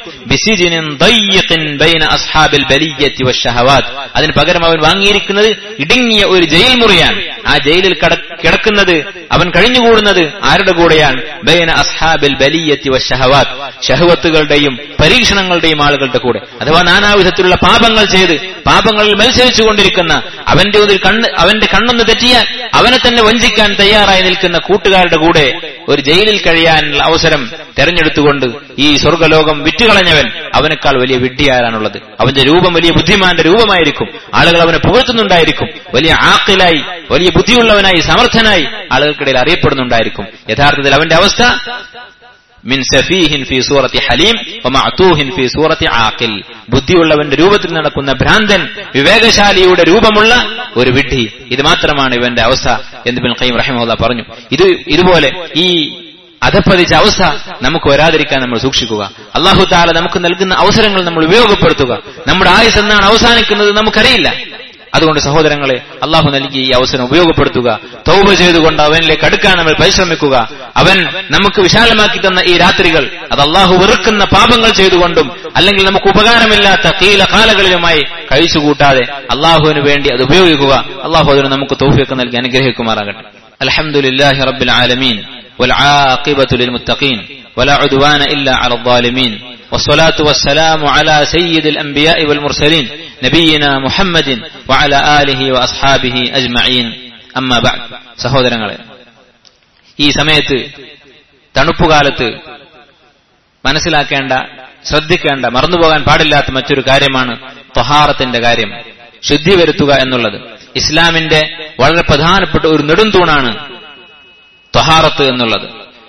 [SPEAKER 1] അതിന് പകരം അവൻ വാങ്ങിയിരിക്കുന്നത് ഇടുങ്ങിയ ഒരു ജയിൽ മുറിയാണ്. ആ ജയിലിൽ കിടക്കുന്നത്, അവൻ കഴിഞ്ഞുകൂടുന്നത് ആരുടെ കൂടെയാണ്? ബൈന അസ്ഹാബിൽ ബലിയത്തി വശഹവാത്ത്, ഷഹവത്തുകളുടെയും പരീക്ഷണങ്ങളുടെയും ആളുകളുടെ കൂടെ. അഥവാ നാനാവിധത്തിലുള്ള പാപങ്ങൾ ചെയ്ത് പാപങ്ങളിൽ മത്സരിച്ചു കൊണ്ടിരിക്കുന്ന, അവന്റെ ഒരു കണ്ണ്, അവന്റെ കണ്ണൊന്ന് തെറ്റിയാൽ അവനെ തന്നെ വഞ്ചിക്കാൻ തയ്യാറായി നിൽക്കുന്ന കൂട്ടുകാരുടെ കൂടെ ഒരു ജയിലിൽ കഴിയാനുള്ള അവസരം തെരഞ്ഞെടുത്തുകൊണ്ട് ഈ സ്വർഗ്ഗലോകം വിറ്റുകളഞ്ഞവൻ, അവനേക്കാൾ വലിയ വിഡ്ഢിയാരാണുള്ളത്? അവന്റെ രൂപം വലിയ ബുദ്ധിമാന്റെ രൂപമായിരിക്കും. ആളുകൾ അവനെ പുകഴ്ത്തുന്നുണ്ടായിരിക്കും. വലിയ ആഖിലായി, വലിയ ബുദ്ധിയുള്ളവനായി, സമർത്ഥനായി ആളുകൾക്കിടയിൽ അറിയപ്പെടുന്നുണ്ടായിരിക്കും. യഥാർത്ഥത്തിൽ അവന്റെ അവസ്ഥ മിൻ സഫീഹിൻ ഫീ സൂറത്തി ഹലീം വമഅതൂഹിൻ ഫീ സൂറത്തി ആഖിൽ, ബുദ്ധിയുള്ളവന്റെ രൂപത്തിൽ നടക്കുന്ന ഭ്രാന്തൻ, വിവേകശാലിയുടെ രൂപമുള്ള ഒരു വിഡ്ഢി. ഇത് മാത്രമാണ് ഇവന്റെ അവസ്ഥ എന്ന് ഇബ്നുൽ ഖയ്യിം റഹിമഹുല്ലാ പറഞ്ഞു. ഇത് ഇതുപോലെ ഈ അധപ്പതിച്ച അവസ്ഥ നമുക്ക് വരാതിരിക്കാൻ നമ്മൾ സൂക്ഷിക്കുക. അല്ലാഹു തആല നമുക്ക് നൽകുന്ന അവസരങ്ങൾ നമ്മൾ ഉപയോഗപ്പെടുത്തുക. നമ്മുടെ ആയുസ് എന്നാണ് അവസാനിക്കുന്നത് നമുക്കറിയില്ല. അതുകൊണ്ട് സഹോദരങ്ങളെ, അള്ളാഹു നൽകി ഈ അവസരം ഉപയോഗപ്പെടുത്തുക. തൗബ ചെയ്തുകൊണ്ട് അവനിലേക്ക് അടുക്കാൻ നമ്മൾ പരിശ്രമിക്കുക. അവൻ നമുക്ക് വിശാലമാക്കി തന്ന ഈ രാത്രികൾ അത് അള്ളാഹു വെറുക്കുന്ന പാപങ്ങൾ ചെയ്തുകൊണ്ടും അല്ലെങ്കിൽ നമുക്ക് ഉപകാരമില്ലാത്ത കീല കാലകളിലുമായി കഴിച്ചുകൂട്ടാതെ അള്ളാഹുവിന് വേണ്ടി അത് ഉപയോഗിക്കുക. അള്ളാഹു അതിന് നമുക്ക് തൗഫീഖ് നൽകി അനുഗ്രഹിക്കുമാറാകട്ടെ. അൽഹംദുലില്ലാഹി റബ്ബിൽ ആലമീൻ والعاقبة للمتقين ولا عدوان إلا على الظالمين والصلاة والسلام على سيد الأنبياء والمرسلين نبينا محمد وعلى آله وأصحابه أجمعين أما بعد. സഹോദരങ്ങളെ, ഈ സമയത്ത് തണുപ്പുകാലത്ത് മനസ്സിലാക്കേണ്ട, ശ്രദ്ധിക്കേണ്ട, മറന്നുപോകാൻ പാടില്ലാത്ത മറ്റൊരു കാര്യമാണ് ത്വഹാറത്തിന്റെ കാര്യം, ശുദ്ധി വരുത്തുക എന്നുള്ളത്. ഇസ്ലാമിന്റെ വളരെ പ്രധാനപ്പെട്ട ഒരു നെടുന്തൂണാണ് ത്വഹാറത്ത് എന്നുള്ളത്.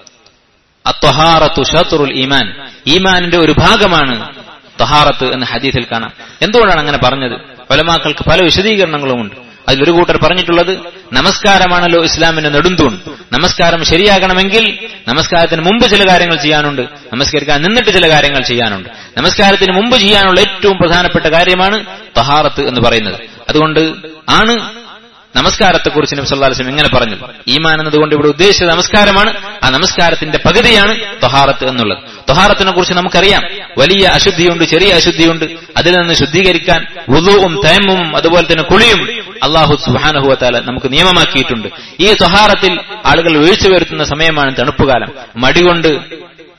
[SPEAKER 1] അത്വഹാറത്തു ശത്റുൽ ഈമാൻ, ഈമാനിന്റെ ഒരു ഭാഗമാണ് ത്വഹാറത്ത് എന്ന് ഹദീസിൽ കാണാം. എന്തുകൊണ്ടാണ് അങ്ങനെ പറഞ്ഞത്? ഉലമാക്കൾക്ക് പല വിശദീകരണങ്ങളുമുണ്ട്. അതിലൊരു കൂട്ടർ പറഞ്ഞിട്ടുള്ളത്, നമസ്കാരമാണല്ലോ ഇസ്ലാമിന്റെ നെടുന്തൂൺ. നമസ്കാരം ശരിയാകണമെങ്കിൽ നമസ്കാരത്തിന് മുമ്പ് ചില കാര്യങ്ങൾ ചെയ്യാനുണ്ട്, നമസ്കരിക്കാൻ നിന്നിട്ട് ചില കാര്യങ്ങൾ ചെയ്യാനുണ്ട്. നമസ്കാരത്തിന് മുമ്പ് ചെയ്യാനുള്ള ഏറ്റവും പ്രധാനപ്പെട്ട കാര്യമാണ് ത്വഹാറത്ത് എന്ന് പറയുന്നത്. അതുകൊണ്ട് ആണ് നമസ്കാരത്തെക്കുറിച്ച് നബി സല്ലല്ലാഹു അലൈഹി വസല്ലം എങ്ങനെ പറഞ്ഞത്? ഈമാൻ എന്നതുകൊണ്ട് ഇവിടെ ഉദ്ദേശിച്ചത് നമസ്കാരമാണ്. ആ നമസ്കാരത്തിന്റെ പകുതിയാണ് ത്വഹാറത്ത് എന്നുള്ളത്. ത്വഹാറത്തിനെ കുറിച്ച് നമുക്കറിയാം, വലിയ അശുദ്ധിയുണ്ട്, ചെറിയ അശുദ്ധിയുണ്ട്. അതിൽ നിന്ന് ശുദ്ധീകരിക്കാൻ വുളൂഉം തയമ്മുമും അതുപോലെ തന്നെ കുളിയും അല്ലാഹു സുബ്ഹാനഹു വ തആല നമുക്ക് നിയമമാക്കിയിട്ടുണ്ട്. ഈ ത്വഹാറത്തിൽ ആളുകൾ വീഴ്ച വരുത്തുന്ന സമയമാണ് തണുപ്പുകാലം. മടികൊണ്ട്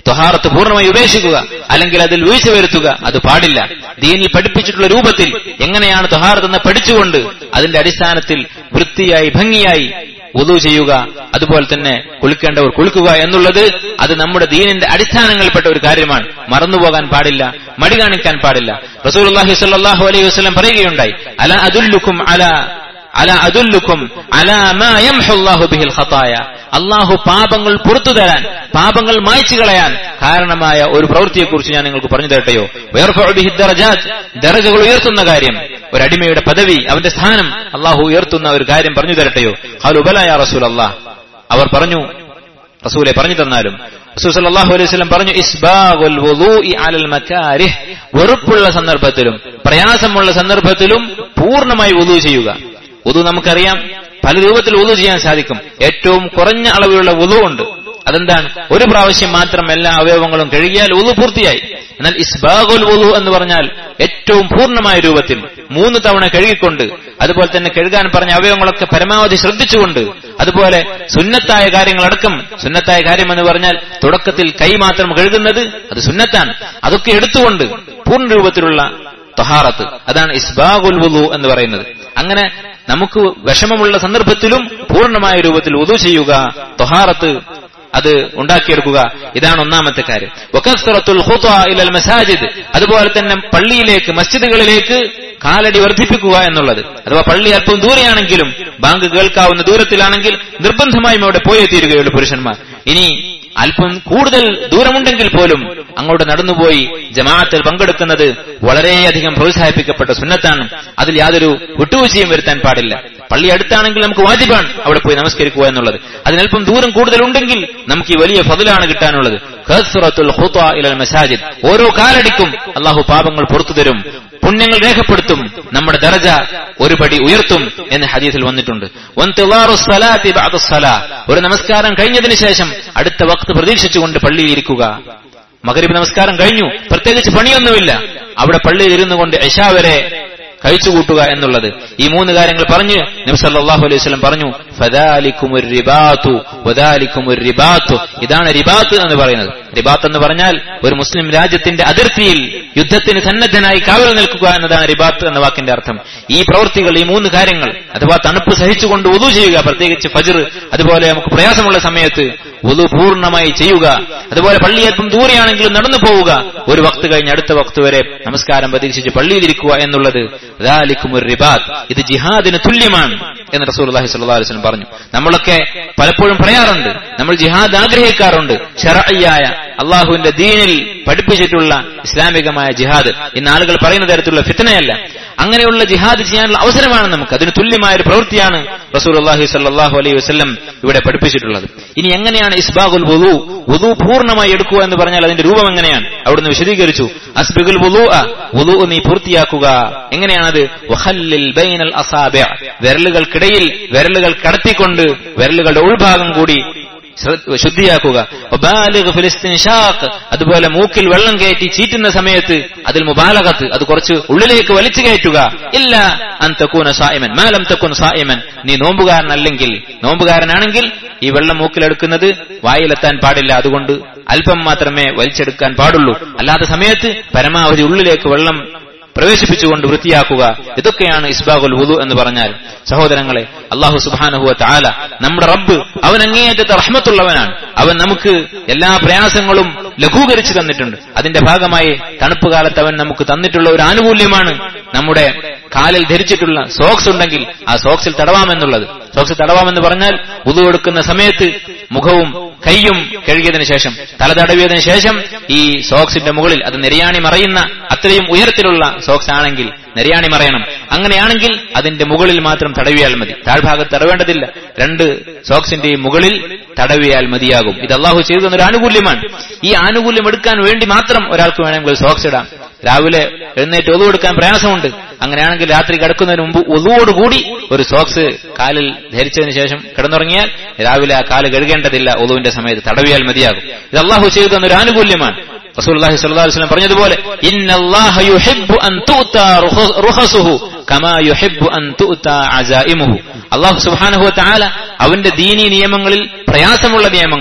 [SPEAKER 1] ത്വഹാറത്ത് പൂർണ്ണമായി ഉപേക്ഷിക്കുക, അല്ലെങ്കിൽ അതിൽ വീഴ്ച വരുത്തുക, അത് പാടില്ല. ദീനിൽ പഠിപ്പിച്ചിട്ടുള്ള രൂപത്തിൽ എങ്ങനെയാണ് ത്വഹാറത്ത് എന്ന് പഠിച്ചുകൊണ്ട് അതിന്റെ അടിസ്ഥാനത്തിൽ വൃത്തിയായി ഭംഗിയായി വുളു ചെയ്യുക, അതുപോലെ തന്നെ കുളിക്കേണ്ടവർ കുളിക്കുക എന്നുള്ളത് അത് നമ്മുടെ ദീനിന്റെ അടിസ്ഥാനങ്ങളിൽപ്പെട്ട ഒരു കാര്യമാണ്. മറന്നുപോകാൻ പാടില്ല, മടി കാണിക്കാൻ പാടില്ല. റസൂലുള്ളാഹി സ്വല്ലല്ലാഹു അലൈഹി വസല്ലം പറയുകയുണ്ടായി, അലാ അദുല്ലുക്കും അലാ അലാ അദുല്ലുക്കും അലാ മാ യംഹുല്ലാഹു ബിഹിൽ ഖതായ, അല്ലാഹു പാപങ്ങൾ പുറത്തു തരാൻ, പാപങ്ങൾ മായ്ച്ചു കളയാൻ കാരണമായ ഒരു പ്രവൃത്തിയെക്കുറിച്ച് ഞാൻ നിങ്ങൾക്ക് പറഞ്ഞു തരട്ടെയോ? വയർഫഉ ബിഹി ദറജാത്ത്, ദറജകൾ ഉയർത്തുന്ന കാര്യം, ഒരു അടിമയുടെ പദവി, അവന്റെ സ്ഥാനം അല്ലാഹു ഉയർത്തുന്ന ഒരു കാര്യം പറഞ്ഞു തരട്ടെയോ? ഖാലു ബലാ യാ റസൂലല്ലാഹ്, അവർ പറഞ്ഞു റസൂലെ പറഞ്ഞു തന്നാലും. റസൂൽ സല്ലല്ലാഹു അലൈഹി വസല്ലം പറഞ്ഞു, ഇസ്ബാഗുൽ വുളൂഇ അലൽ മകാരിഹ്, വെറുപ്പുള്ള സന്ദർഭത്തിലും പ്രയാസമുള്ള സന്ദർഭത്തിലും പൂർണ്ണമായി വുളൂ ചെയ്യുക. വുളൂ നമുക്കറിയാം, പല രൂപത്തിൽ വുളൂ ചെയ്യാൻ സാധിക്കും. ഏറ്റവും കുറഞ്ഞ അളവിലുള്ള വുളൂ ഉണ്ട്. അതെന്താണ്? ഒരു പ്രാവശ്യം മാത്രം എല്ലാ അവയവങ്ങളും കഴുകിയാൽ വുളൂ പൂർത്തിയായി. എന്നാൽ ഇസ്ബാഗുൽ വുളൂ എന്ന് പറഞ്ഞാൽ ഏറ്റവും പൂർണ്ണമായ രൂപത്തിൽ മൂന്ന് തവണ കഴുകിക്കൊണ്ട്, അതുപോലെ തന്നെ കഴുകാൻ പറഞ്ഞ അവയവങ്ങളൊക്കെ പരമാവധി ശ്രദ്ധിച്ചുകൊണ്ട്, അതുപോലെ സുന്നത്തായ കാര്യങ്ങളടക്കം, സുന്നത്തായ കാര്യം എന്ന് പറഞ്ഞാൽ തുടക്കത്തിൽ കൈ മാത്രം കഴുകുന്നത് അത് സുന്നത്താണ്, അതൊക്കെ എടുത്തുകൊണ്ട് പൂർണ്ണ രൂപത്തിലുള്ള ത്വഹാറത്ത്, അതാണ് ഇസ്ബാഗുൽ വുളൂ എന്ന് പറയുന്നത്. അങ്ങനെ നമുക്ക് വിഷമമുള്ള സന്ദർഭത്തിലും പൂർണ്ണമായ രൂപത്തിൽ വുളൂ ചെയ്യുക, ത്വഹാറത്ത് അത് ഉണ്ടാക്കിയെടുക്കുക. ഇതാണ് ഒന്നാമത്തെ കാര്യം. വകസ്റത്തുൽ ഖുത്വ ഇലൽ മസാജിദ്, അതുപോലെ തന്നെ പള്ളിയിലേക്ക്, മസ്ജിദുകളിലേക്ക് കാലടി വർദ്ധിപ്പിക്കുക എന്നുള്ളത്. അഥവാ പള്ളി അല്പം ദൂരെയാണെങ്കിലും ബാങ്ക് കേൾക്കാവുന്ന ദൂരത്തിലാണെങ്കിൽ നിർബന്ധമായും അവിടെ പോയേ തീരുകയുള്ളൂ പുരുഷന്മാർ. ഇനി അല്പം കൂടുതൽ ദൂരമുണ്ടെങ്കിൽ പോലും അങ്ങോട്ട് നടന്നുപോയി ജമാഅത്തിൽ പങ്കെടുക്കുന്നത് വളരെയധികം പ്രോത്സാഹിപ്പിക്കപ്പെട്ട സുന്നത്താണ്. അതിൽ യാതൊരു വിട്ടുവീഴ്ചയും വരുത്താൻ പാടില്ല. പള്ളി അടുത്താണെങ്കിൽ നമുക്ക് വാജിബാണ് അവിടെ പോയി നമസ്കരിക്കുക എന്നുള്ളത്. അതിനല്പം ദൂരം കൂടുതലുണ്ടെങ്കിൽ നമുക്ക് ഈ വലിയ ഫദ്ലാണ് കിട്ടാനുള്ളത്. കസ്റത്തുൽ ഖുത്വ ഇലൽ മസാജിദ്, ഓരോ കാലടിക്കും അല്ലാഹു പാപങ്ങൾ പുറത്തു തരും, പുണ്യങ്ങൾ രേഖപ്പെടുത്തും, നമ്മുടെ ദറജ ഒരു പടി ഉയർത്തും എന്ന് ഹദീസിൽ വന്നിട്ടുണ്ട്. വൻതിളാറുസ് സ്വലാത്തി ബഅദസ് സ്വലാ, ഒരു നമസ്കാരം കഴിഞ്ഞതിന് ശേഷം അടുത്ത വഖ്ത് പ്രതീക്ഷിച്ചുകൊണ്ട് പള്ളിയിൽ ഇരിക്കുക. മഗ്രിബ് നമസ്കാരം കഴിഞ്ഞു, പ്രത്യേകിച്ച് പണിയൊന്നുമില്ല, അവിടെ പള്ളിയിൽ ഇരുന്നു കൊണ്ട് ഇശാ വരെ കഴിച്ചുകൂട്ടുക എന്നുള്ളത്. ഈ മൂന്ന് കാര്യങ്ങൾ പറഞ്ഞ് നബി സല്ലല്ലാഹു അലൈഹി വസല്ലം പറഞ്ഞു, ഫദാലികുമുർ റിബാതു വദാലികുമുർ റിബാതു, ഇതാണ് റിബാത്ത് എന്ന് പറയുന്നത്. റിബാത്ത് എന്ന് പറഞ്ഞാൽ ഒരു മുസ്ലിം രാജ്യത്തിന്റെ അതിർത്തിയിൽ യുദ്ധത്തിന് സന്നദ്ധനായി കാവൽ നിൽക്കുക എന്നതാണ് റിബാത്ത് എന്ന വാക്കിന്റെ അർത്ഥം. ഈ പ്രവൃത്തികൾ, ഈ മൂന്ന് കാര്യങ്ങൾ, അഥവാ തണുപ്പ് സഹിച്ചുകൊണ്ട് വുളൂ ചെയ്യുക, പ്രത്യേകിച്ച് ഫജ്ർ, അതുപോലെ നമുക്ക് പ്രയാസമുള്ള സമയത്ത് വുളൂ പൂർണ്ണമായി ചെയ്യുക, അതുപോലെ പള്ളി അല്പം ദൂരെയാണെങ്കിലും നടന്നു പോവുക, ഒരു വക്ത് കഴിഞ്ഞ് അടുത്ത വക്ത് വരെ നമസ്കാരം പ്രതീക്ഷിച്ച് പള്ളിയിലിരിക്കുക എന്നുള്ളത് ദാലികുമുർ റിബാത്ത്, ഇത് ജിഹാദിന് തുല്യമാണ് എന്ന് റസൂലുള്ളാഹി സ്വല്ലല്ലാഹു അലൈഹി വസല്ലം പറഞ്ഞു. നമ്മളൊക്കെ പലപ്പോഴും പറയാറുണ്ട്, നമ്മൾ ജിഹാദ് ആഗ്രഹിക്കാറുണ്ട്, ശർഈയായ അള്ളാഹുവിന്റെ ദീനിൽ പഠിപ്പിച്ചിട്ടുള്ള ഇസ്ലാമികമായ ജിഹാദ്. ഇന്ന് ആളുകൾ പറയുന്ന തരത്തിലുള്ള ഫിത്നയല്ല, അങ്ങനെയുള്ള ജിഹാദ് ചെയ്യാനുള്ള അവസരമാണ് നമുക്ക്. അതിന് തുല്യമായ ഒരു പ്രവൃത്തിയാണ് റസൂലുള്ളാഹി സ്വല്ലല്ലാഹു അലൈഹി വസല്ലം ഇവിടെ പഠിപ്പിച്ചിട്ടുള്ളത്. ഇനി എങ്ങനെയാണ് ഇസ്ബാഗുൽ വുളൂ, വുളൂ പൂർണ്ണമായി എടുക്കുക എന്ന് പറഞ്ഞാൽ അതിന്റെ രൂപം എങ്ങനെയാണ്? അവിടുന്ന് വിശദീകരിച്ചു, അസ്ബിഗുൽ വുളൂഅ, വുളൂ നീ പൂർത്തിയാക്കുക. എങ്ങനെയാണത്? വഖല്ലിൽ ബൈനൽ അസാബിഅ, വിരലുകൾക്കിടയിൽ വിരലുകൾ കടത്തിക്കൊണ്ട് വിരലുകളുടെ ഉൾഭാഗം കൂടി ശുദ്ധിയാക്കുക. അതുപോലെ മൂക്കിൽ വെള്ളം കയറ്റി ചീറ്റുന്ന സമയത്ത് അതിൽ മുബാലഗത്ത്, അത് കുറച്ച് ഉള്ളിലേക്ക് വലിച്ചു കയറ്റുക. ഇല്ല അൻ തകൂന സായിമൻ മാ ലം തകുൻ സായിമൻ, നീ നോമ്പുകാരനല്ലെങ്കിൽ, നോമ്പുകാരനാണെങ്കിൽ ഈ വെള്ളം മൂക്കിലെടുക്കുന്നത് വായിലെത്താൻ പാടില്ല, അതുകൊണ്ട് അല്പം മാത്രമേ വലിച്ചെടുക്കാൻ പാടുള്ളൂ. അല്ലാത്ത സമയത്ത് പരമാവധി ഉള്ളിലേക്ക് വെള്ളം പ്രവേശിപ്പിച്ചുകൊണ്ട് വൃത്തിയാക്കുക. ഇതൊക്കെയാണ് ഇസ്ബാഗുൽ വുളു എന്ന് പറഞ്ഞാൽ. സഹോദരങ്ങളെ, അല്ലാഹു സുബ്ഹാനഹു വ തആല നമ്മുടെ റബ്ബ്, അവൻ അങ്ങേയറ്റത്തെ റഹ്മത്തുള്ളവനാണ്. അവൻ നമുക്ക് എല്ലാ പ്രയാസങ്ങളും ലഘൂകരിച്ചു തന്നിട്ടുണ്ട്. അതിന്റെ ഭാഗമായി തണുപ്പ് കാലത്ത് അവൻ നമുക്ക് തന്നിട്ടുള്ള ഒരു ആനുകൂല്യമാണ് നമ്മുടെ കാലിൽ ധരിച്ചിട്ടുള്ള സോക്സ് ഉണ്ടെങ്കിൽ ആ സോക്സിൽ തടവാമെന്നുള്ളത്. സോക്സിൽ തടവാമെന്ന് പറഞ്ഞാൽ വുളു എടുക്കുന്ന സമയത്ത് മുഖവും കൈയും കഴുകിയതിനു ശേഷം, തല തടവിയതിനു ശേഷം ഈ സോക്സിന്റെ മുകളിൽ, അത് നെരിയാണി മറയുന്ന അത്രയും ഉയരത്തിലുള്ള സോക്സ് ആണെങ്കിൽ നെരിയാണി മറയണം. അങ്ങനെയാണെങ്കിൽ അതിന്റെ മുകളിൽ മാത്രം തടവിയാൽ മതി, താഴ്ഭാഗത്ത് തടവേണ്ടതില്ല. രണ്ട് സോക്സിന്റെയും മുകളിൽ തടവിയാൽ മതിയാകും. ഇത് അള്ളാഹു ചെയ്തു തന്നൊരു ആനുകൂല്യമാണ്. ഈ ആനുകൂല്യം എടുക്കാൻ വേണ്ടി മാത്രം ഒരാൾക്ക് വേണമെങ്കിൽ സോക്സ് ഇടാം. രാവിലെ എഴുന്നേറ്റ് ഒതു എടുക്കാൻ പ്രയാസമുണ്ട്, അങ്ങനെയാണെങ്കിൽ രാത്രി കിടക്കുന്നതിന് മുമ്പ് ഒതുവോടുകൂടി ഒരു സോക്സ് കാലിൽ ധരിച്ചതിന് ശേഷം കിടന്നുറങ്ങിയാൽ രാവിലെ ആ കാല് കഴുകേണ്ടതില്ല, ഒതുവിന്റെ സമയത്ത് തടവിയാൽ മതിയാകും. ഇത് അള്ളാഹു ചെയ്തു തന്നൊരു ആനുകൂല്യമാണ്. റസൂലുള്ളാഹി സ്വല്ലല്ലാഹു അലൈഹി വസല്ലം പറഞ്ഞതുപോലെ, ഇന്നല്ലാഹ യുഹിബ്ബു അൻ തുഅതാ റുഖസുഹു കമാ യുഹിബ്ബു അൻ തുഅതാ അസായിമുഹു. അല്ലാഹു സുബ്ഹാനഹു വ തആല അവന്റെ ദീനീ നിയമങ്ങളിൽ പ്രയാസമുള്ള നിയമങ്ങൾ,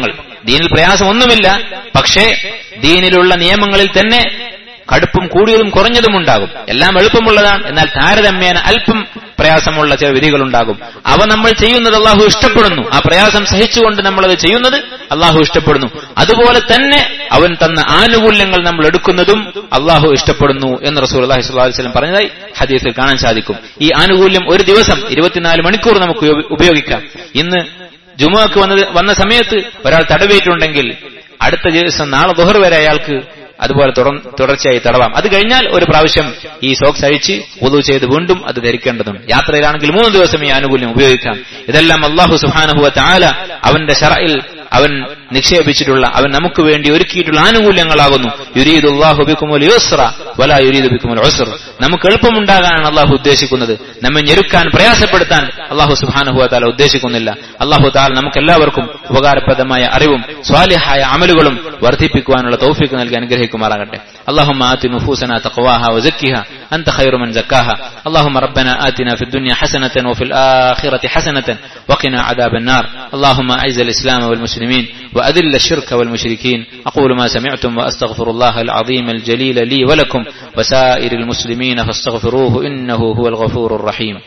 [SPEAKER 1] ദീനിൽ പ്രയാസം ഒന്നുമില്ല, പക്ഷേ ദീനിലുള്ള നിയമങ്ങളിൽ തന്നെ കടുപ്പും കൂടിയതും കുറഞ്ഞതും ഉണ്ടാകും. എല്ലാം എളുപ്പമുള്ളതാണ്, എന്നാൽ താരതമ്യേന അല്പം പ്രയാസമുള്ള ചില വിധികളുണ്ടാകും. അവ നമ്മൾ ചെയ്യുന്നത് അള്ളാഹു ഇഷ്ടപ്പെടുന്നു. ആ പ്രയാസം സഹിച്ചുകൊണ്ട് നമ്മളത് ചെയ്യുന്നത് അള്ളാഹു ഇഷ്ടപ്പെടുന്നു. അതുപോലെ തന്നെ അവൻ തന്ന ആനുകൂല്യങ്ങൾ നമ്മൾ എടുക്കുന്നതും അള്ളാഹു ഇഷ്ടപ്പെടുന്നു എന്ന് റസൂലുള്ളാഹി സ്വല്ലല്ലാഹു അലൈഹി വസല്ലം പറഞ്ഞതായി ഹദീസിൽ കാണാൻ സാധിക്കും. ഈ ആനുകൂല്യം ഒരു ദിവസം ഇരുപത്തിനാല് മണിക്കൂർ നമുക്ക് ഉപയോഗിക്കാം. ഇന്ന് ജുമുഅക്ക് വന്ന വന്ന സമയത്ത് ഒരാൾ തടവിയിട്ടുണ്ടെങ്കിൽ അടുത്ത ദിവസം നാളെ ദുഹർ വരെ അയാൾക്ക് അതുപോലെ തുടർച്ചയായി തടവാം. അത് കഴിഞ്ഞാൽ ഒരു പ്രാവശ്യം ഈ സോക്സ് അഴിച്ച് വുളു ചെയ്ത് വീണ്ടും അത് ധരിക്കേണ്ടതുണ്ട്. യാത്രയിലാണെങ്കിൽ മൂന്ന് ദിവസം ഈ ആനുകൂല്യം ഉപയോഗിക്കാം. ഇതെല്ലാം അല്ലാഹു സുബ്ഹാനഹു വ തആല അവന്റെ ശറഇൽ അവൻ നിക്ഷേപിച്ചിട്ടുള്ള, അവൻ നമുക്ക് വേണ്ടി ഒരുക്കിയിട്ടുള്ള ആനുകൂല്യങ്ങളാകുന്നു. യുരീദുല്ലാഹു ബിക്കുമുൽ യുസ്ര വലാ യുരീദു ബിക്കുമുൽ ഉസ്ർ. നമുക്ക് എളുപ്പമുണ്ടാകാനാണ് അള്ളാഹു ഉദ്ദേശിക്കുന്നത്. നമ്മെ ഞെരുക്കാൻ, പ്രയാസപ്പെടുത്താൻ അള്ളാഹു സുബ്ഹാനഹു വ തആല ഉദ്ദേശിക്കുന്നില്ല. അള്ളാഹു തആല നമുക്ക് എല്ലാവർക്കും ഉപകാരപ്രദമായ അറിവും സ്വാലിഹായ അമലുകളും വർദ്ധിപ്പിക്കുവാനുള്ള തൗഫീഖ് നൽകി അനുഗ്രഹിക്കുമാറാകട്ടെ. اللهم آت نفوسنا تقواها وزكها أنت خير من زكاها. اللهم ربنا آتنا في الدنيا حسنة وفي الآخرة حسنة وقنا عذاب النار. اللهم أعز الإسلام والمسلمين وأذل الشرك والمشركين. أقول ما سمعتم وأستغفر الله العظيم الجليل لي ولكم وسائر المسلمين فاستغفروه إنه هو الغفور الرحيم.